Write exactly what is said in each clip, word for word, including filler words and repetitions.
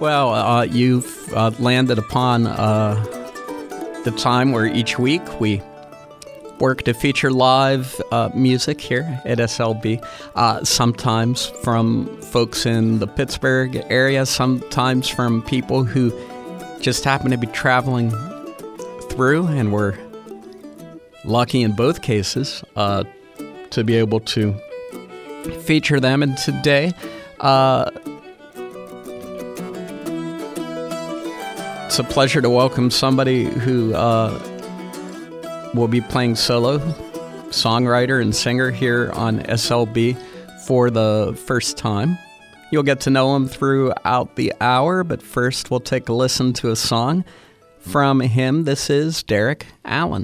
Well, uh, you've uh, landed upon uh, the time where each week we work to feature live uh, music here at S L B, uh, sometimes from folks in the Pittsburgh area, sometimes from people who just happen to be traveling through, and we're lucky in both cases uh, to be able to feature them. And today, uh, it's a pleasure to welcome somebody who uh, will be playing solo, songwriter and singer here on S L B for the first time. You'll get to know him throughout the hour, but first we'll take a listen to a song from him. This is Derek Allen.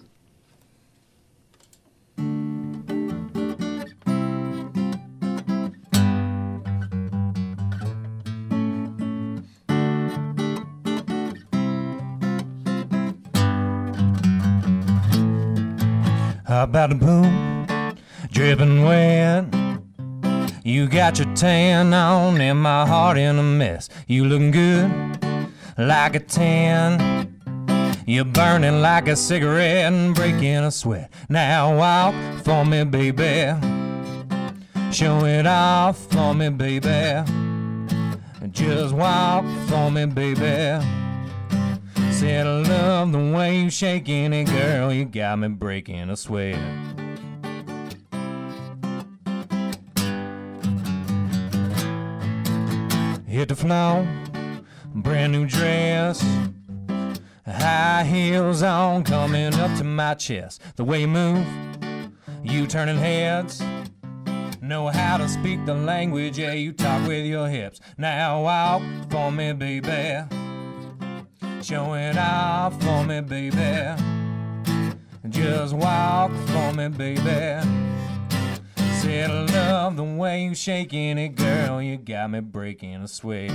How about the boom, dripping wet? You got your tan on and my heart in a mess. You looking good, like a tan. You're burning like a cigarette and breaking a sweat. Now walk for me, baby. Show it off for me, baby. Just walk for me, baby. Said I love the way you shaking it, girl. You got me breaking a sweat. Hit the floor, brand new dress, high heels on, coming up to my chest. The way you move, you turning heads. Know how to speak the language, yeah, you talk with your hips. Now walk for me, baby. Show it off for me, baby. Just walk for me, baby. Said I love the way you shaking it, girl. You got me breaking a sweat.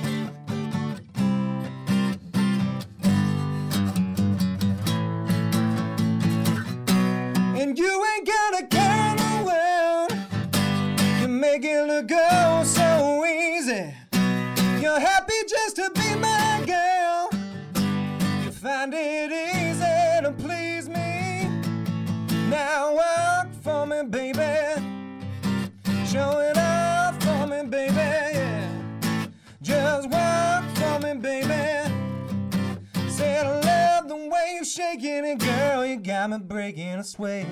And you ain't got a care in the world. You make it look go so easy. You're happy just to be my girl. You find it easy to please me. Now walk for me, baby. Show it off for me, baby, yeah. Just walk for me, baby. Said I love the way you shaking it, girl. You got me breaking a sweat.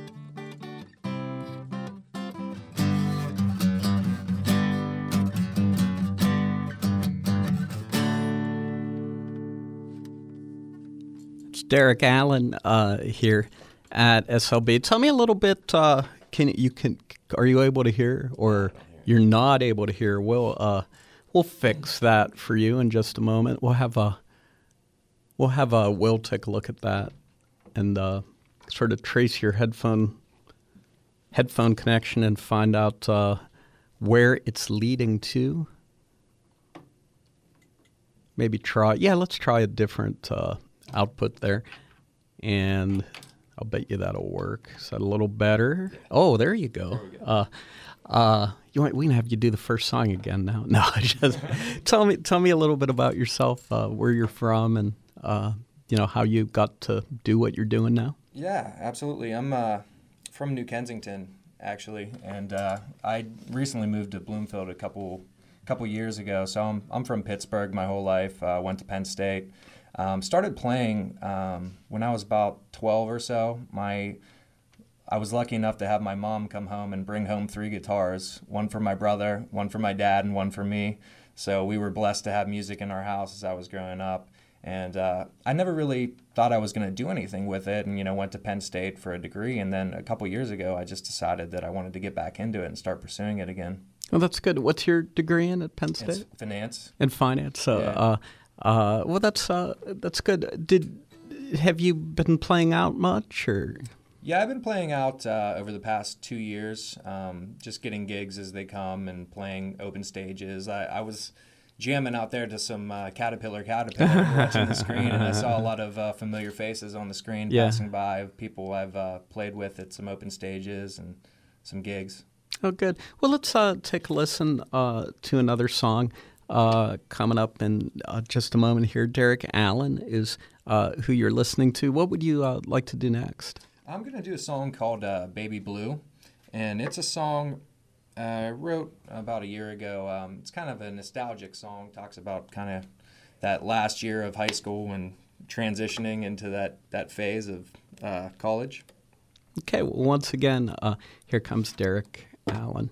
It's Derek Allen uh, here at S L B. Tell me a little bit. Uh, can you can are you able to hear, or you're not able to hear? We'll uh, we'll fix that for you in just a moment. We'll have a we'll have a Will take a look at that and uh, sort of trace your headphone headphone connection and find out uh, where it's leading to. Maybe try yeah. Let's try a different uh, output there, and I'll bet you that'll work. Is that a little better? Oh, there you go. There we go. Uh, uh, you want, we can have you do the first song again now. No, just tell me tell me a little bit about yourself, uh, where you're from, and uh, you know how you got to do what you're doing now. Yeah, absolutely. I'm uh, from New Kensington, actually, and uh, I recently moved to Bloomfield a couple couple years ago. So I'm I'm from Pittsburgh my whole life. Uh, went to Penn State. Um, started playing um, when I was about twelve or so. My, I was lucky enough to have my mom come home and bring home three guitars, one for my brother, one for my dad, and one for me. So we were blessed to have music in our house as I was growing up. And uh, I never really thought I was going to do anything with it, and you know, went to Penn State for a degree. And then a couple years ago, I just decided that I wanted to get back into it and start pursuing it again. Well, that's good. What's your degree in at Penn State? It's finance. In finance. So, yeah. uh, Uh, well, that's uh, that's good. Did have you been playing out much, or? Yeah, I've been playing out uh, over the past two years, um, just getting gigs as they come and playing open stages. I, I was jamming out there to some uh, Caterpillar Caterpillar watching the screen, and I saw a lot of uh, familiar faces on the screen yeah. passing by of people I've uh, played with at some open stages and some gigs. Oh, good. Well, let's uh, take a listen uh, to another song uh, coming up in uh, just a moment here. Derek Allen is uh, who you're listening to. What would you uh, like to do next? I'm going to do a song called uh, Baby Blue, and it's a song I wrote about a year ago. Um, it's kind of a nostalgic song, talks about kind of that last year of high school and transitioning into that, that phase of uh, college. Okay, well, once again, uh, here comes Derek Allen.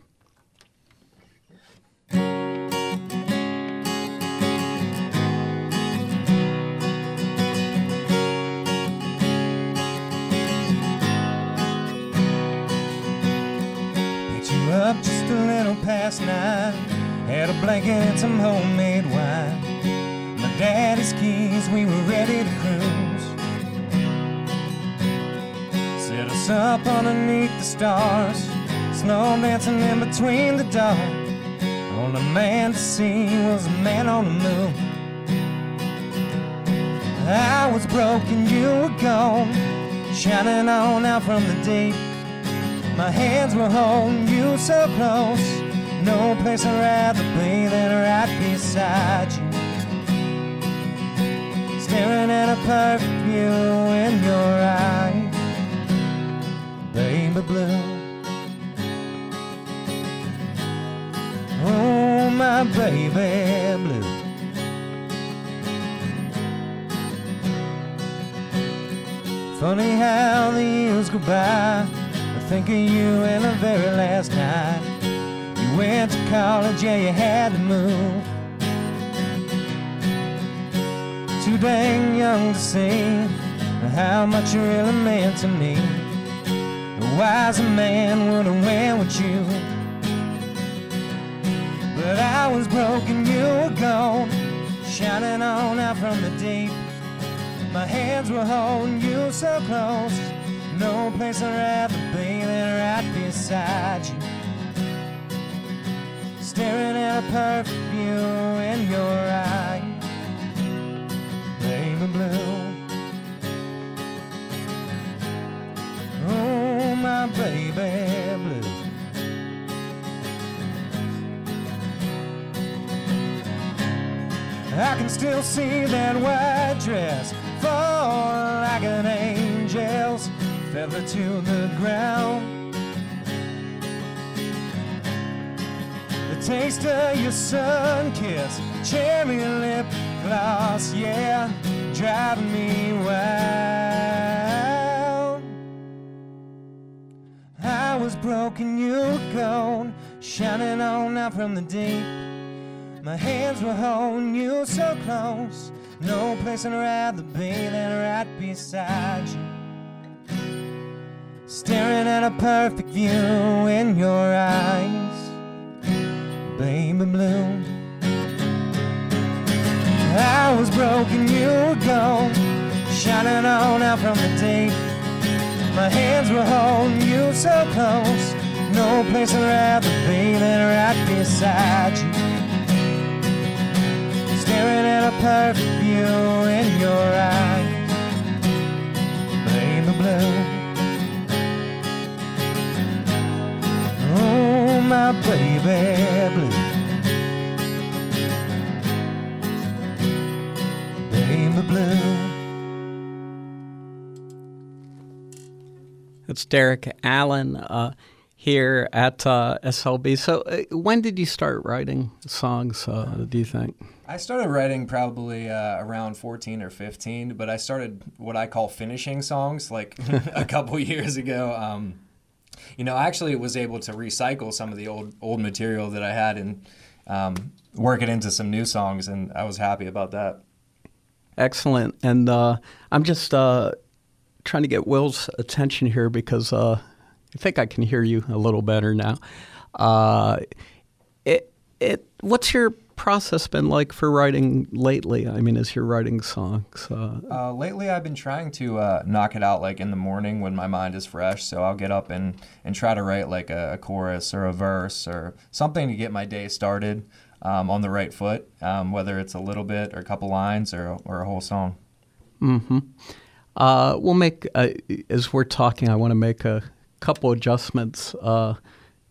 Up just a little past nine, had a blanket and some homemade wine. My daddy's keys, we were ready to cruise. Set us up underneath the stars, slow dancing in between the dark. Only man to see was a man on the moon. I was broken, you were gone, shining on out from the deep. My hands were holding you so close, no place I'd rather be than right beside you. Staring at a perfect view in your eyes, baby blue. Oh, my baby blue. Funny how the years go by, think of you in the very last night. You went to college, yeah, you had to move. Too dang young to see how much you really meant to me. A wiser man would have went with you. But I was broken, you were gone, shining on out from the deep. My hands were holding you so close, no place I'd rather be than right beside you. Staring at a perfect view in your eyes, baby blue. Oh, my baby blue. I can still see that white dress fall like an angel's, feather to the ground. The taste of your sun kiss, cherry lip gloss, yeah, driving me wild. I was broken, you were gone, shining on out from the deep. My hands were holding you so close, no place I'd rather be than right beside you. Staring at a perfect view in your eyes, baby blue. I was broken, you were gone, shining on out from the deep. My hands were holding you so close, no place I'd rather be than right beside you. Staring at a perfect view in your eyes, baby blue. Oh, my baby blue, baby blue. It's Derek Allen uh, here at uh, S L B. So uh, when did you start writing songs, uh, do you think? I started writing probably uh, around fourteen or fifteen, but I started what I call finishing songs like a couple years ago. Um, you know, I actually was able to recycle some of the old old material that I had and um, work it into some new songs, and I was happy about that. Excellent. And uh, I'm just uh, trying to get Will's attention here because uh, I think I can hear you a little better now. Uh, it it what's your process been like for writing lately? I mean, as you're writing songs? Uh, uh, lately, I've been trying to uh, knock it out like in the morning when my mind is fresh. So I'll get up and, and try to write like a, a chorus or a verse or something to get my day started um, on the right foot, um, whether it's a little bit or a couple lines or, or a whole song. Mm-hmm. Uh, we'll make, uh, as we're talking, I want to make a couple adjustments uh,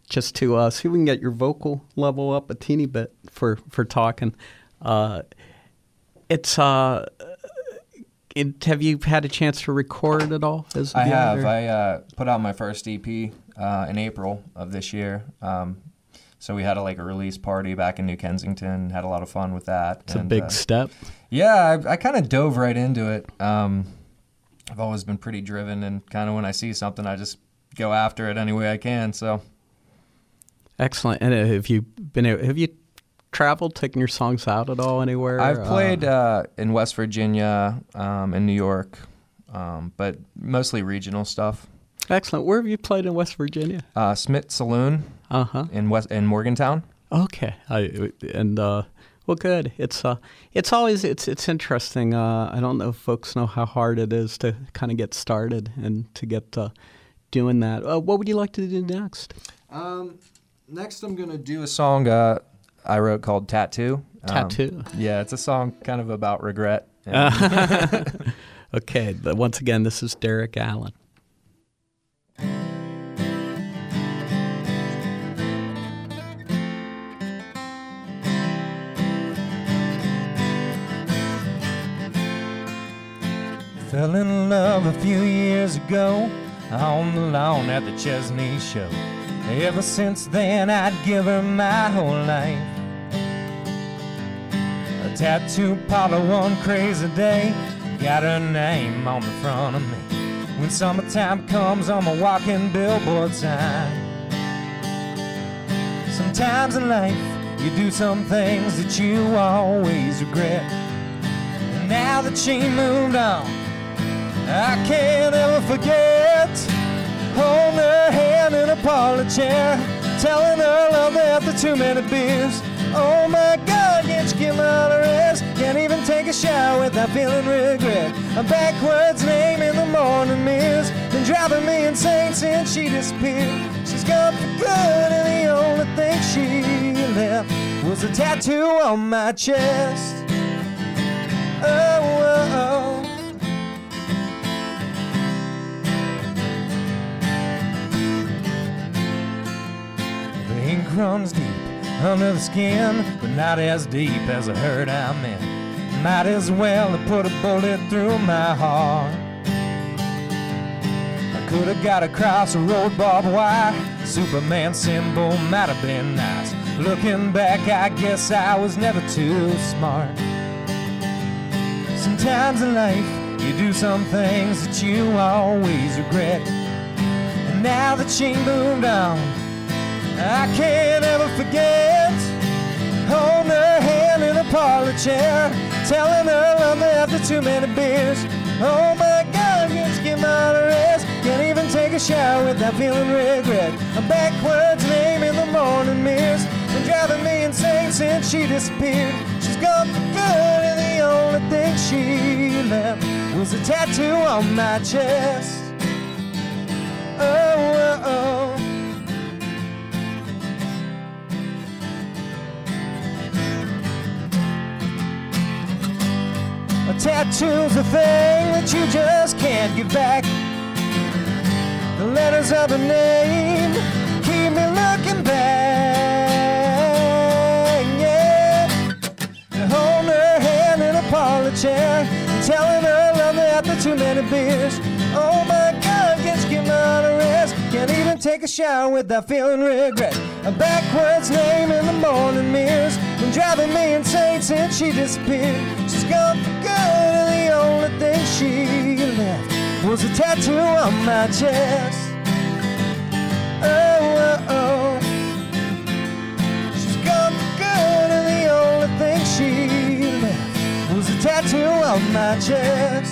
just to uh, see if we can get your vocal level up a teeny bit for, for talking. Uh, it's uh, it, have you had a chance to record it all? As I yet, have. or? I uh, put out my first E P uh, in April of this year. Um, so we had a, like a release party back in New Kensington. Had a lot of fun with that. It's and, a big uh, step. Yeah, I, I kind of dove right into it. Um, I've always been pretty driven, and kind of when I see something, I just go after it any way I can. So excellent. And have you been? Have you traveled, taken your songs out at all anywhere? I've played Uh, uh, in West Virginia, um, in New York, um, but mostly regional stuff. excellent. Where have you played in West Virginia? Uh, Smith Saloon Uh huh. in West in Morgantown. Okay. I, and uh, well, good. It's uh, it's always it's it's interesting. Uh, I don't know if folks know how hard it is to kind of get started and to get uh, doing that. Uh, what would you like to do next? Um, next, I'm gonna do a song uh, I wrote called "Tattoo." Um, Tattoo. Yeah, it's a song kind of about regret. And Okay. But once again, this is Derek Allen. Fell in love a few years ago on the lawn at the Chesney show. Ever since then I'd give her my whole life. A tattoo parlor one crazy day, got her name on the front of me. When summertime comes, I'm a walking billboard sign. Sometimes in life you do some things that you always regret. And now that she moved on, I can't ever forget holding her hand in a parlor chair, telling her love after too many beers. Oh my God, can't you give me all the rest? Can't even take a shower without feeling regret. A backwards name in the morning mirrors been driving me insane since she disappeared. She's gone for good, and the only thing she left was a tattoo on my chest. Oh, oh, oh. Ink runs deep under the skin, but not as deep as the hurt I'm in. Might as well have put a bullet through my heart. I could have got across a road barbed wire. Superman symbol might have been nice. Looking back, I guess I was never too smart. Sometimes in life, you do some things that you always regret. And now that she moved on, I can't ever forget holding her hand in a parlor chair, telling her love me after too many beers. Oh my God, can't give me all the rest. Can't even take a shower without feeling regret. A backwards name in the morning mirrors been driving me insane since she disappeared. She's gone for good, and the only thing she left was a tattoo on my chest. Oh, oh, oh. A tattoo's a thing that you just can't give back. The letters of a name keep me looking back, yeah. Holding her hand in a parlor chair, telling her love me after too many beers. Oh my God, can't you give me all the rest? Can't even take a shower without feeling regret. A backwards name in the morning mirrors been driving me insane since she disappeared. She's gone for good, and the only thing she left was a tattoo on my chest. Oh, oh, oh. She's gone for good, and the only thing she left was a tattoo on my chest.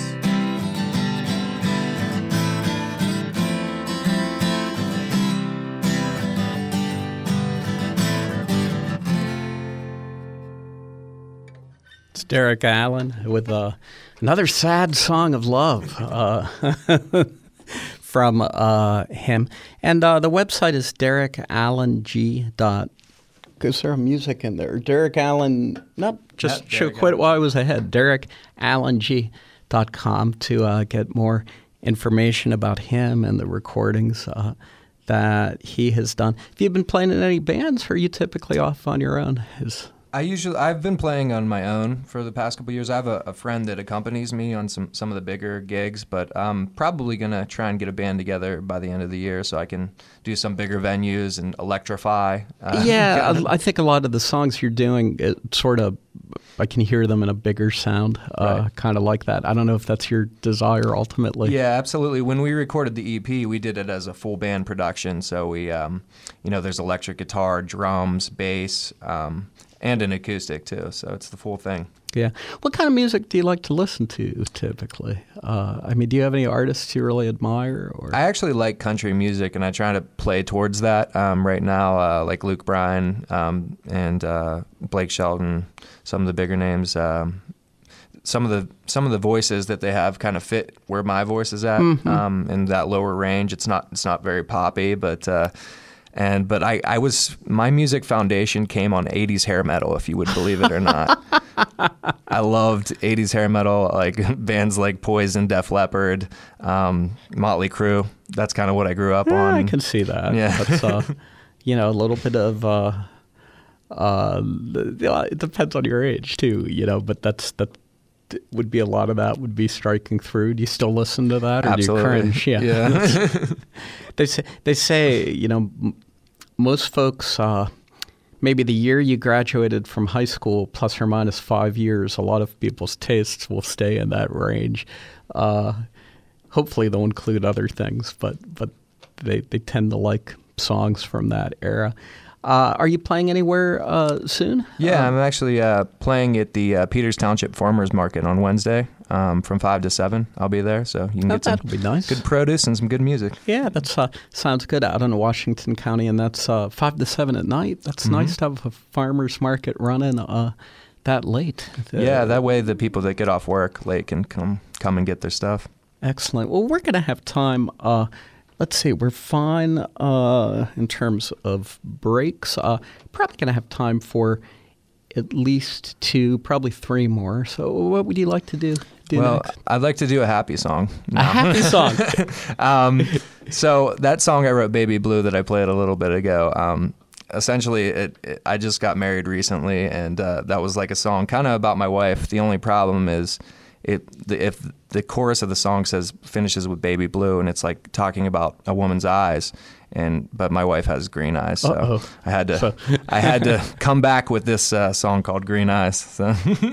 It's Derek Allen with uh, another sad song of love uh, from uh, him. And uh, the website is derek allen g dot com. Is there music in there? Derek Allen, nope, just Yep, should Derek quit Allen. while I was ahead. derek allen g dot com to uh, get more information about him and the recordings uh, that he has done. Have you been playing in any bands, or are you typically off on your own? Is I usually I've been playing on my own for the past couple of years. I have a, a friend that accompanies me on some, some of the bigger gigs, but I'm probably gonna try and get a band together by the end of the year so I can do some bigger venues and electrify. Uh, yeah, I, I think a lot of the songs you're doing, it sort of, I can hear them in a bigger sound, uh, Right. kind of like that. I don't know if that's your desire ultimately. Yeah, absolutely. When we recorded the E P, we did it as a full band production. So we, um, you know, there's electric guitar, drums, bass, um, and an acoustic too. So it's the full thing. Yeah. What kind of music do you like to listen to typically? Uh, I mean, do you have any artists you really admire? Or I actually like country music, and I try to play towards that um, right now, uh, like Luke Bryan um, and uh, Blake Shelton, some of the bigger names. Um, some of the some of the voices that they have kind of fit where my voice is at, Mm-hmm. um, in that lower range. It's not it's not very poppy, but. Uh, And but I, I was my music foundation came on eighties hair metal, if you would believe it or not. I loved eighties hair metal, like bands like Poison, Def Leppard, um, Motley Crue. That's kind of what I grew up Yeah, on. I can see that. Yeah. That's, uh, you know, a little bit of, uh, uh, the- it depends on your age too, you know, but that's, that would be a lot of that would be striking through. Do you still listen to that, or Absolutely. do you cringe? Yeah. Yeah. They say, they say, you know, m- most folks, uh, maybe the year you graduated from high school, plus or minus five years, a lot of people's tastes will stay in that range. Uh, hopefully they'll include other things, but but they, they tend to like songs from that era. Uh, are you playing anywhere uh, soon? Yeah, Um, I'm actually uh, playing at the uh, Peters Township Farmers Market on Wednesday um, from five to seven. I'll be there, so you can oh, get some that'll be nice. good produce and some good music. Yeah, that's uh, sounds good out in Washington County, and that's uh, five to seven at night. That's Mm-hmm. nice to have a farmer's market running uh, that late. Uh, Yeah, that way the people that get off work late can come come and get their stuff. Excellent. Well, we're going to have time. Uh, let's see, we're fine uh, in terms of breaks. Uh, probably going to have time for at least two, probably three more. So what would you like to do, do well, next? I'd like to do a happy song. A No. happy song. um, so that song I wrote, Baby Blue, that I played a little bit ago, um, essentially it, it, I just got married recently, and uh, that was like a song kind of about my wife. The only problem is it the, if the chorus of the song says finishes with Baby Blue, and it's like talking about a woman's eyes, and but my wife has green eyes, so Uh-oh. I had to So- I had to come back with this uh, song called Green Eyes. So.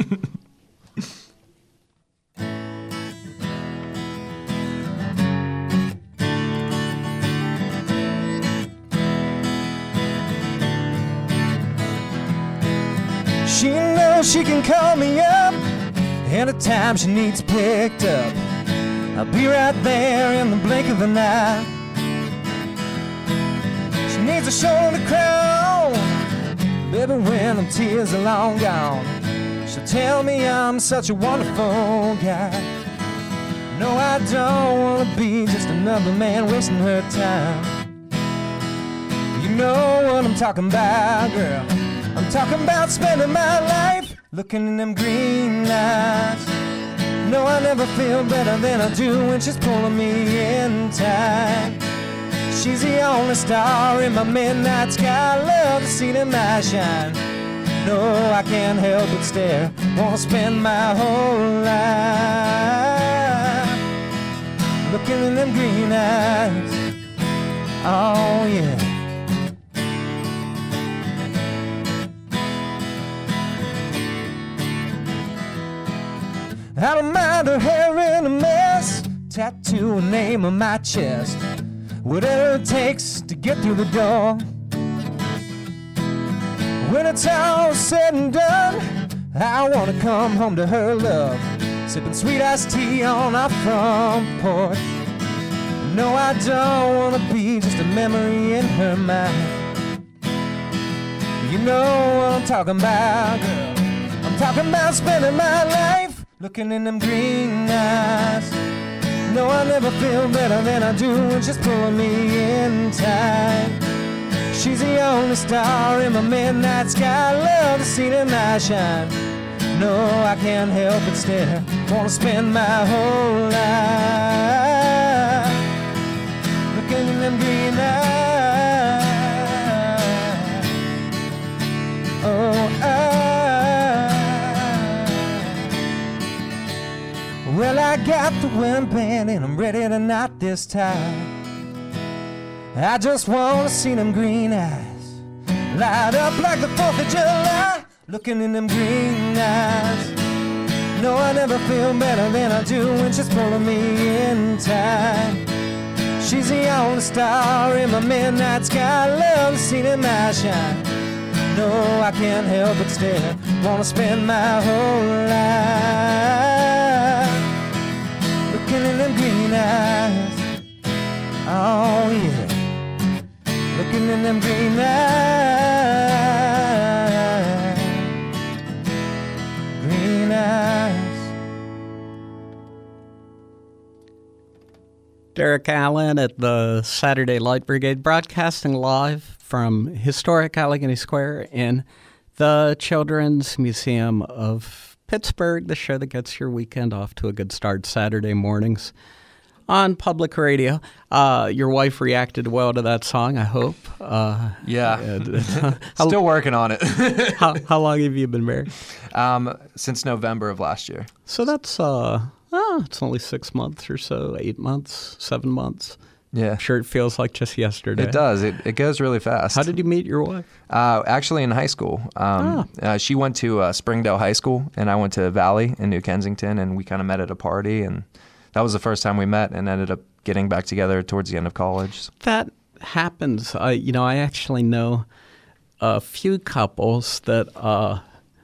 She knows she can call me up anytime she needs picked up. I'll be right there in the blink of an eye. She needs a shoulder to cry on, baby, when them tears are long gone. She'll tell me I'm such a wonderful guy. No, I don't want to be just another man wasting her time. You know what I'm talking about, girl. I'm talking about spending my life looking in them green eyes. No, I never feel better than I do when she's pulling me in tight. She's the only star in my midnight sky. I love to see them eyes shine. No, I can't help but stare. Wanna spend my whole life looking in them green eyes. Oh yeah. I don't mind her hair in a mess, tattoo a name on my chest, whatever it takes to get through the door. When it's all said and done, I wanna come home to her love, sipping sweet iced tea on our front porch. No, I don't wanna be just a memory in her mind. You know what I'm talking about, girl. I'm talking about spending my life looking in them green eyes. No, I never feel better than I do when she's pulling me in tight. She's the only star in my midnight sky. I love to see them eyes shine. No, I can't help but stare. Wanna spend my whole life looking in them green eyes. Well, I got the wind and I'm ready to knot this tie. I just wanna see them green eyes light up like the fourth of July. Looking in them green eyes. No, I never feel better than I do when she's pulling me in tight. She's the only star in my midnight sky. I love to see them eyes shine. No, I can't help but stare. Wanna spend my whole life looking in them green eyes. Oh yeah, looking in them green eyes. Green eyes. Derek Allen at the Saturday Light Brigade, broadcasting live from historic Allegheny Square in the Children's Museum of Pittsburgh, the show that gets your weekend off to a good start Saturday mornings on public radio. Uh, your wife reacted well to that song, I hope. Uh, yeah. Uh, how, Still working on it. how, how long have you been married? Um, since November of last year. So that's... Uh, Oh, it's only six months or so, eight months, seven months. Yeah. I'm sure it feels like just yesterday. It does. It, it goes really fast. How did you meet your wife? Uh, actually in high school. Um, Ah. uh, she went to uh, Springdale High School, and I went to Valley in New Kensington, and we kind of met at a party, and that was the first time we met and ended up getting back together towards the end of college. That happens. I, you know, I actually know a few couples that... Uh,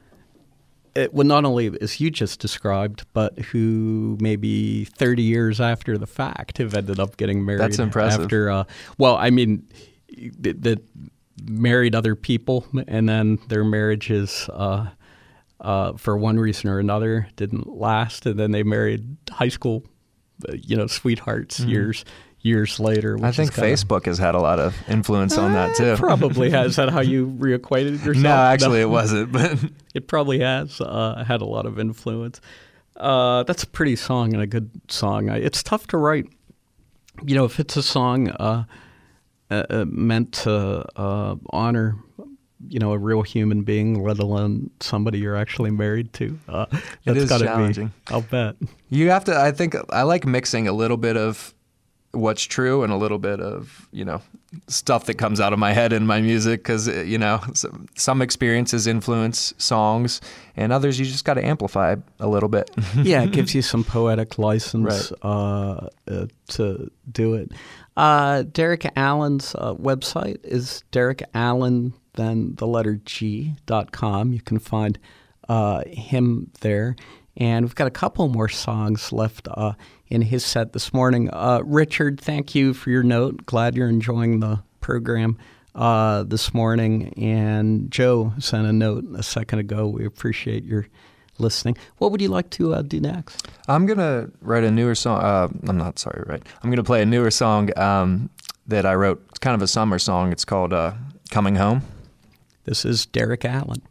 It, well, not only as you just described, but who maybe thirty years after the fact have ended up getting married. That's impressive. After, uh, well, I mean, that, that married other people, and then their marriages, uh, uh, for one reason or another, didn't last, and then they married high school, uh, you know, sweethearts mm-hmm. years years later. Which I think kinda, Facebook has had a lot of influence on that too. Probably has. Is that how you reacquainted yourself? No, actually no. It wasn't. But it probably has uh, had a lot of influence. Uh, that's a pretty song and a good song. I, it's tough to write. You know, if it's a song uh, uh, meant to uh, honor, you know, a real human being, let alone somebody you're actually married to. Uh, that's it is gotta challenging. Be, I'll bet. You have to. I think I like mixing a little bit of what's true and a little bit of, you know, stuff that comes out of my head in my music, because, you know, some, some experiences influence songs and others you just got to amplify a little bit. Yeah, it gives you some poetic license right. uh, uh, to do it. Uh, Derek Allen's uh, website is Derek Allen, then the letter G dot com. You can find uh, him there. And we've got a couple more songs left uh, in his set this morning. Uh, Richard, thank you for your note. Glad you're enjoying the program uh, this morning. And Joe sent a note a second ago. We appreciate your listening. What would you like to uh, do next? I'm going to write a newer song. Uh, I'm not sorry, right? I'm going to play a newer song um, that I wrote. It's kind of a summer song. It's called uh, Coming Home. This is Derek Allen.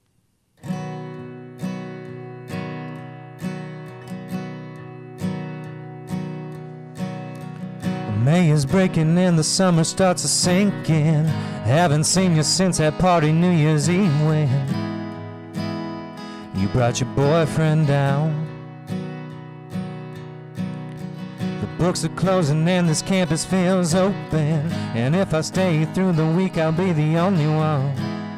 May is breaking and the summer starts to sink in. Haven't seen you since that party New Year's Eve when you brought your boyfriend down. The books are closing and this campus feels open, and if I stay through the week I'll be the only one.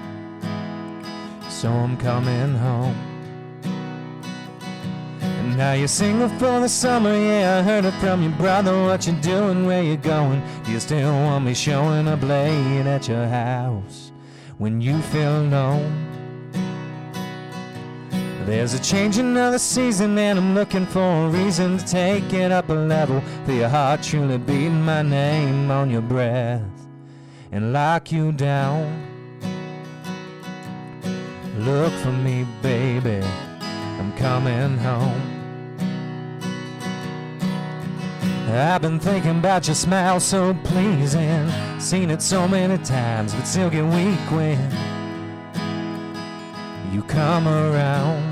So I'm coming home. Now you're single for the summer, yeah, I heard it from your brother. What you doing, where you going? Do you still want me showing up late at your house when you feel alone? There's a changing of the season and I'm looking for a reason to take it up a level. Feel your heart truly beating my name on your breath and lock you down. Look for me, baby, I'm coming home. I've been thinking about your smile so pleasing, seen it so many times but still get weak when you come around.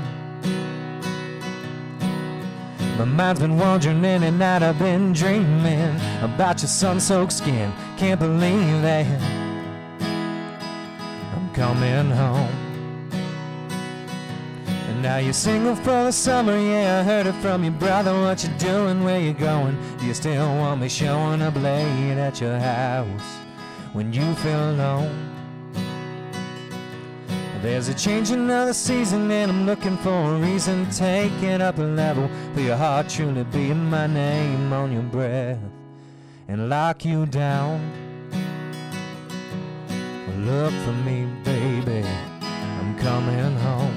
My mind's been wandering in and out, I've been dreaming about your sun-soaked skin, can't believe that I'm coming home. Now you're single for the summer, yeah, I heard it from your brother. What you doing, where you going? Do you still want me showing up late at your house when you feel alone? There's a changing of the season and I'm looking for a reason. Take it up a level, feel your heart truly beating my name on your breath and lock you down. Look for me, baby, I'm coming home.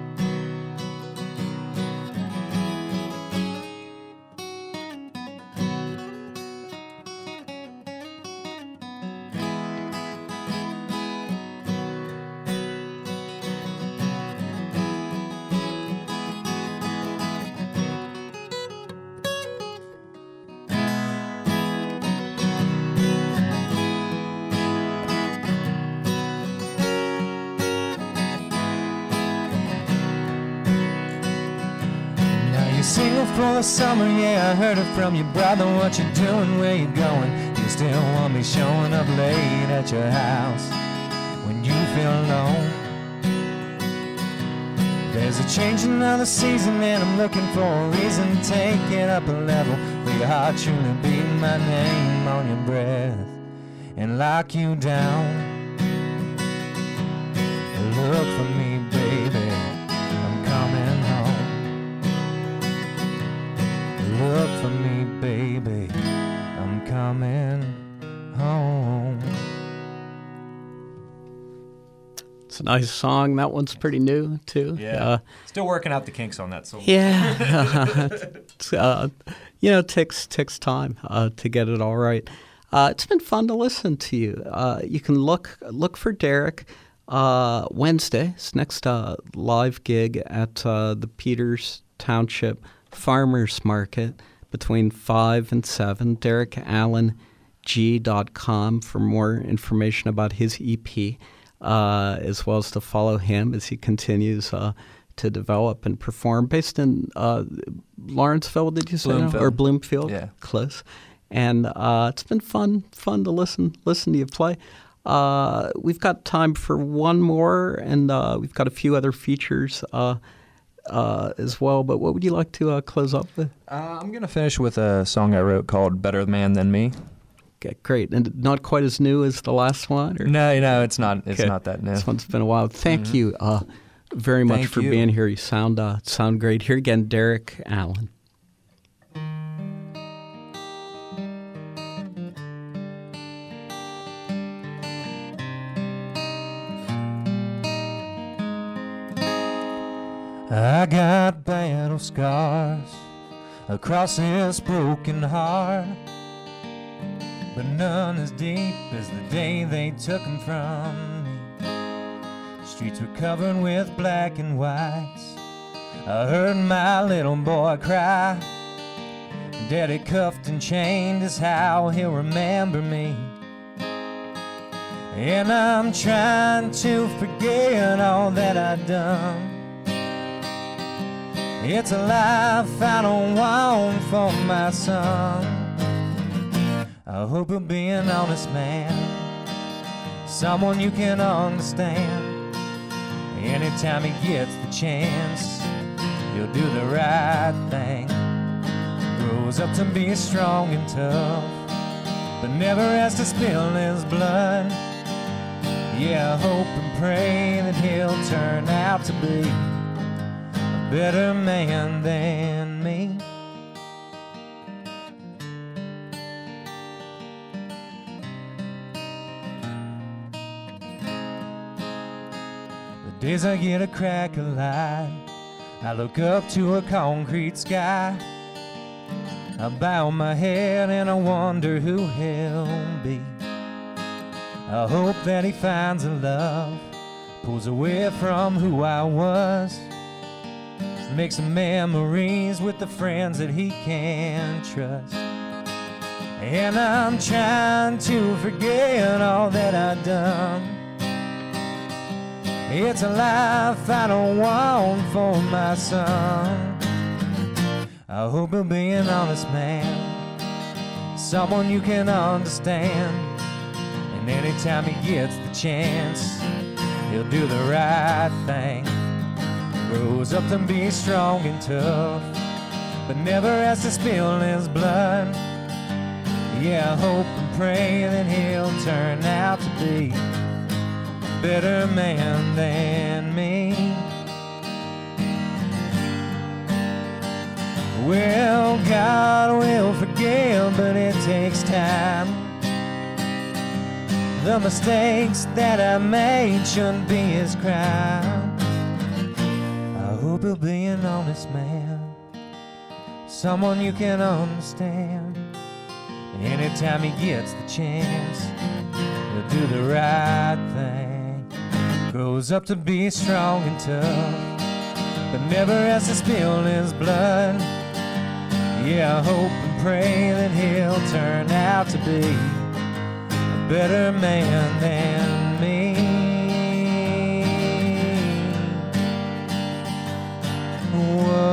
Single for the summer, yeah, I heard it from your brother. What you doing, where you going? Do you still want me showing up late at your house when you feel alone? There's a changing of the season and I'm looking for a reason. Take it up a level, feel your heart truly beating my name on your breath and lock you down. Look for me, baby, I'm coming home. Look for me, baby, I'm coming home. It's a nice song. That one's pretty new, too. Yeah. Uh, Still working out the kinks on that song. yeah. It's, uh, you know, it takes, takes time uh, to get it all right. Uh, it's been fun to listen to you. Uh, you can look look for Derek uh, Wednesday. His next uh, live gig at uh, the Peters Township Farmers Market between five and seven. Derek Allen G dot com for more information about his E P, uh, as well as to follow him as he continues uh, to develop and perform. Based in uh, Lawrenceville, did you say? Bloomfield. Or Bloomfield? Yeah. Close. And uh, it's been fun fun to listen listen to you play. Uh, we've got time for one more, and uh, we've got a few other features uh, Uh, as well, but what would you like to uh, close up with? Uh, I'm going to finish with a song I wrote called Better Man Than Me. Okay, great. And not quite as new as the last one? Or? No, no, it's not It's Okay. not that new. This one's been a while. Thank Mm-hmm. you uh, very much Thank for you. being here. You sound, uh, sound great. Here again, Derek Allen. I got battle scars across this broken heart, but none as deep as the day they took them from me. Streets were covered with black and whites. I heard my little boy cry. Daddy cuffed and chained is how he'll remember me. And I'm trying to forget all that I've done. It's a life I don't want for my son. I hope he'll be an honest man, someone you can understand. Anytime he gets the chance, he'll do the right thing. Grows up to be strong and tough, but never has to spill his blood. Yeah, I hope and pray that he'll turn out to be better man than me. The days I get a crack of light, I look up to a concrete sky. I bow my head and I wonder who he'll be. I hope that he finds a love, pulls away from who I was, make some memories with the friends that he can trust. And I'm trying to forget all that I've done. It's a life I don't want for my son. I hope he'll be an honest man, someone you can understand. And anytime he gets the chance, he'll do the right thing. Grows up to be strong and tough, but never has to spill his blood. Yeah, I hope and pray that he'll turn out to be a better man than me. Well, God will forgive, but it takes time. The mistakes that I made shouldn't be his crime. I hope he'll be an honest man, someone you can understand. Anytime he gets the chance, he'll do the right thing. Grows up to be strong and tough, but never has to spill his blood. Yeah, I hope and pray that he'll turn out to be a better man than me. Whoa.